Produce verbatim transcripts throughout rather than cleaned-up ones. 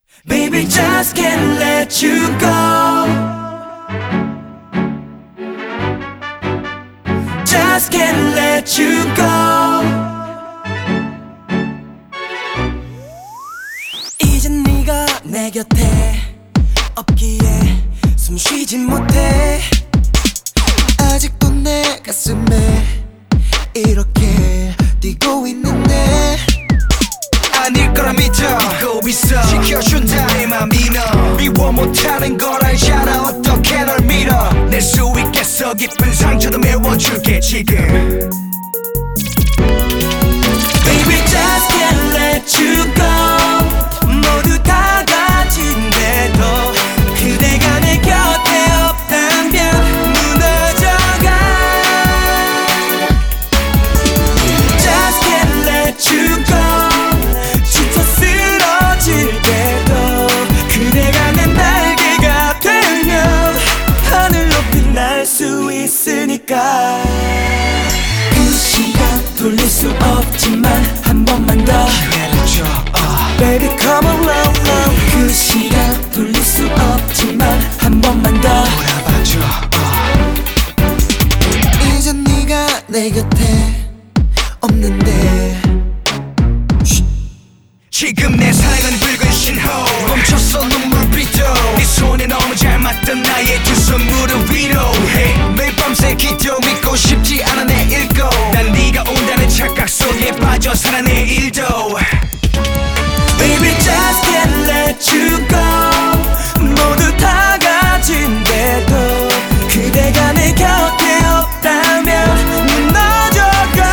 Baby, just can't let you go. Just can't let you go. 이젠 네가 내 곁에 없기에 숨 쉬지 못해. 아직도 내 가슴에 이렇게 뛰고 있는데 아닐 거라 믿어 믿고 있어 지켜준다 내 맘 믿어 미워 못하는 걸 알잖아 어떻게 널 믿어 낼 수 있겠어 깊은 상처도 메워줄게 지금 Baby, just can't let you go. 모두 다 가진데도 그대가 내 곁에 없다면 무너져가. Just can't let you go. 지쳐 쓰러질 때도 그대가 내 날개가 되면 하늘 높이 날 수 있으니까. 그 시간 돌릴 수 없지만 한 번만 더 기회를 줘 uh. Baby come around now. 그 시간 돌릴 수 없지만 한 번만 더 돌아봐줘 uh. 이젠 네가 내 곁에 없는데 지금 내 사랑은 붉은 신호 멈췄어 눈물빛도 네 손에 너무 잘 맞던 나의 두 손 무릎 위로 hey, 매일 밤새 기도 믿고 싶지 않아 내일도 난 네가 온다는 착각 속에 빠져 살아 내일도 Baby just can't let you go. 모두 다 가진데도 그대가 내 곁에 없다면 무너져가.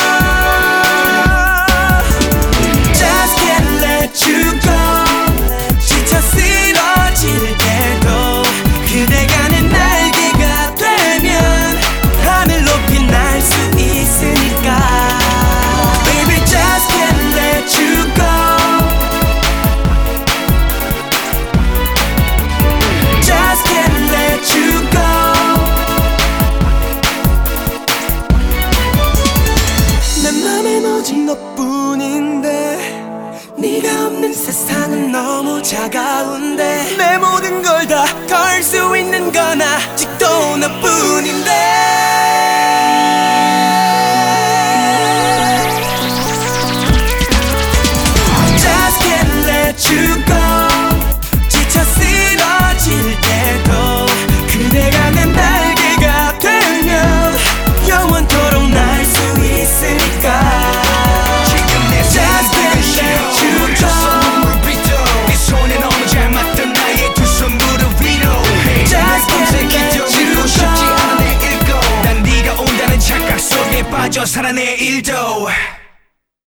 Just can't let you go. 지쳐 쓰러질 때도 그대가 내 날개가 되면 하늘 높이 날 수 있으니까. Baby just can't let you go. Just can't let you go. 내 맘엔 오직 너뿐인데 네가 없는 세상은 너무 차가운데 내 모든 걸 다 걸 수 있는 건 아직도 너뿐인데. Just can't let you go. 지쳐 쓰러질 때도 그대가 내 날개가 되면 영원토록 날 수 있으니까. 지금 내 사랑은 붉은 신호 멈췄어 눈물빛도 네 손에 너무 잘 맞던 나의 두 손 무릎 위로 hey, 매일 밤새 기도 믿고 싶지 않아 내일도 난 네가 온다는 착각 속에 빠져 살아 내일도